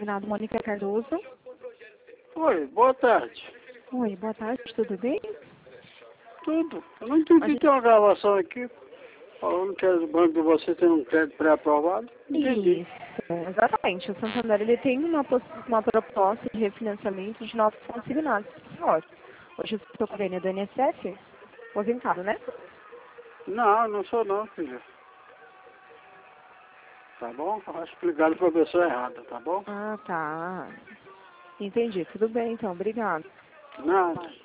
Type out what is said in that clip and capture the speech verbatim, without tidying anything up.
consignado Mônica Cardoso. Oi, boa tarde. Oi, boa tarde, tudo bem? Tudo. Eu não entendi, gente... tem uma gravação aqui falando que o banco de você tem um crédito pré-aprovado. Entendi. Isso, exatamente. O Santander ele tem uma, uma proposta de refinanciamento de novos consignados. Senhor, hoje eu estou com a vênia do I N S S, aposentado, né? Não, não sou não, filha. Tá bom? Acho que ligaram para a pessoa errada, tá bom? Ah, tá. Entendi. Tudo bem, então. Obrigado. Nada.